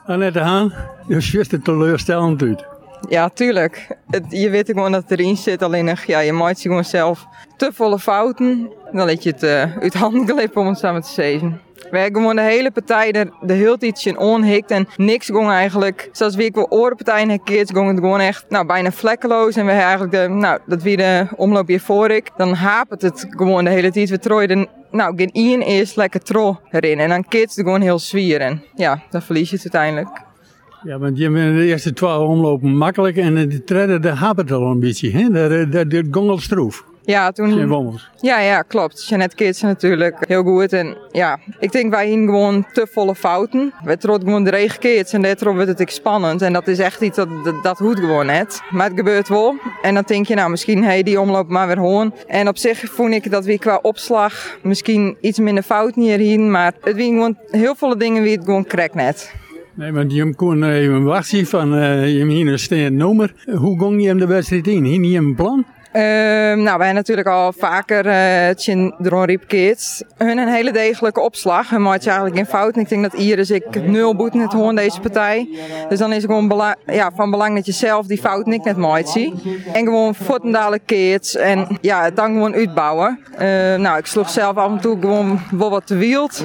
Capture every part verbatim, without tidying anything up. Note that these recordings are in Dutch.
Annette Haan, dus wist het teleurstellend uit. Ja, tuurlijk. Het, je weet gewoon dat het erin zit. Alleen nog, ja, je maakt gewoon zelf te volle fouten. Dan laat je het uh, uit handen glippen, om het samen te zeggen. We hebben gewoon de hele partij er de hele tijd in onhikt en niks ging eigenlijk. Zoals wie ik wel orenpartijen herkeerd, ging het gewoon echt nou, bijna vlekkeloos. En we hebben eigenlijk de, nou, dat wie de omloop hier voor ik. Dan hapert het gewoon de hele tijd. We trooien nou, geen één eerst lekker tro erin. En dan keert het gewoon heel zwier. En ja, dan verlies je het uiteindelijk. Ja, want je bent de eerste twaalf omlopen makkelijk en de derde, daar hapert het al een beetje. Hè? Daar, daar, daar gong al stroef. Ja, toen... Ja, ja, klopt. Jeanette Keertsen natuurlijk heel goed. En ja, ik denk wij hier gewoon te volle fouten. We trokken gewoon de regen keert en daardoor wordt het spannend. En dat is echt iets dat, dat, dat hoeft gewoon net. Maar het gebeurt wel. En dan denk je, nou misschien hey, die omloop maar weer hoorn. En op zich vond ik dat we qua opslag misschien iets minder fouten hierheen. Maar het waren gewoon heel veel dingen wie het gewoon krek net. Nee, want je kon even wachten van uh, je hier een steen nummer. Hoe ging je hem de wedstrijd in? Hier niet een plan? Uh, nou, wij hebben natuurlijk al vaker uh, Dron Riepkeets. Hun een hele degelijke opslag. Hun maakt eigenlijk geen fout. En ik denk dat Iris ik nul boeten het hoorn deze partij. Dus dan is het gewoon bela- ja, van belang dat je zelf die fout niet net maakt zie. En gewoon voetendalen keets. En ja, het dan gewoon uitbouwen. Uh, nou, ik sloeg zelf af en toe gewoon wel wat te wild.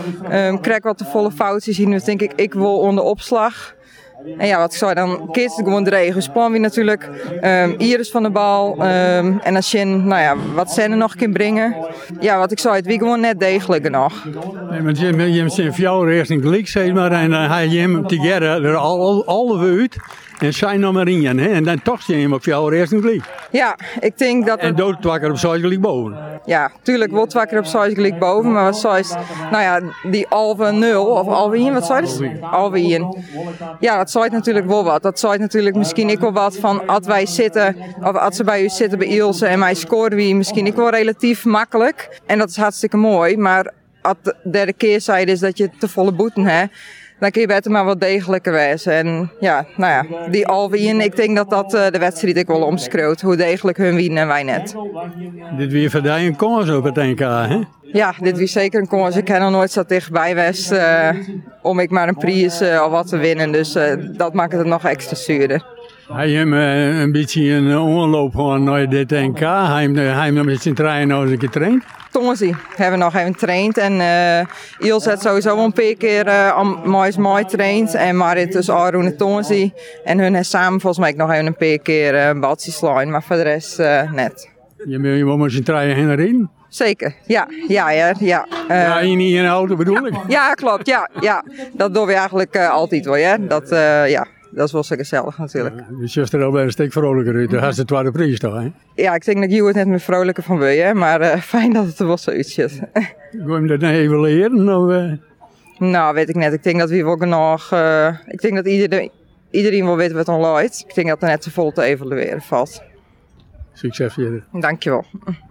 Um, krijg wat te volle foutjes zien. Dus denk ik, ik wil onder opslag. En ja, wat ik zei, dan keert het gewoon de regen. Dus plan wie natuurlijk um, Iris van de bal. Um, en als je, nou ja, wat Senne nog kan brengen. Ja, wat ik zei, het wie gewoon net degelijk nog. Nee, want je, je hebt zijn vrouw eerst een gelijk, zeg maar. En dan ga je hem together er al, al uit. En zijn nog maar in, hè? En dan toch zie je hem op jou eerst een gelijk. Ja, ik denk dat... En dood twakker op zes gelijk boven. Ja, tuurlijk wel twakker op zes gelijk boven. Maar wat zei nou ja, die Alve nul, of Alve één, wat zei je? Alve één. Ja, dat zei natuurlijk wel wat. Dat zei natuurlijk misschien ik wel wat van, als wij zitten, of als ze bij u zitten bij Ilse en mij scoren wie misschien ik wel relatief makkelijk. En dat is hartstikke mooi. Maar als de derde keerzijde is dat je te volle boeten hebt. Dan kun je beter maar wat degelijker wezen. En ja, nou ja, die Alwien, ik denk dat dat uh, de wedstrijd ik wel omschreeuwt. Hoe degelijk hun winnen en wij net. Dit weer voor een kans op het N K, hè? Ja, dit weer zeker een kans. Ik heb nog nooit zo dichtbij geweest uh, om ik maar een prijs uh, of wat te winnen. Dus uh, dat maakt het nog extra zuurder. Hij heeft uh, een beetje een onloop gewoon naar dit N K. Hij heeft nog met zijn trein nog eens getraind. Tonzi hebben we nog even getraind en uh, Iels heeft sowieso al een paar keer uh, moois mooi getraind en Marit dus Arun en Tonzi en hun hebben samen volgens mij nog even een paar keer uh, een baltje slaan, maar voor de rest uh, net. Je wil met zijn trein heen erin? Zeker, ja, ja, ja. Ja, uh, ja je niet in een auto bedoel ik? Ja, klopt, ja, ja. Dat doen we eigenlijk uh, altijd wel, ja. Dat, uh, ja. Dat is wel zo gezellig natuurlijk. Ja, dus je is er al bij een stuk vrolijker uit. Dan gaat de tweede prijs toch, hè? Ja, ik denk dat je het net meer vrolijker van wil, hè? Maar uh, fijn dat het er wel zo uitziet. Wil je hem dat nou even leren? Of, uh... Nou, weet ik net. Ik denk dat we wel genoeg... Uh, ik denk dat iedereen, iedereen wel weet wat het leidt. Ik denk dat er net te vol te evalueren valt. Succes verder. Dankjewel.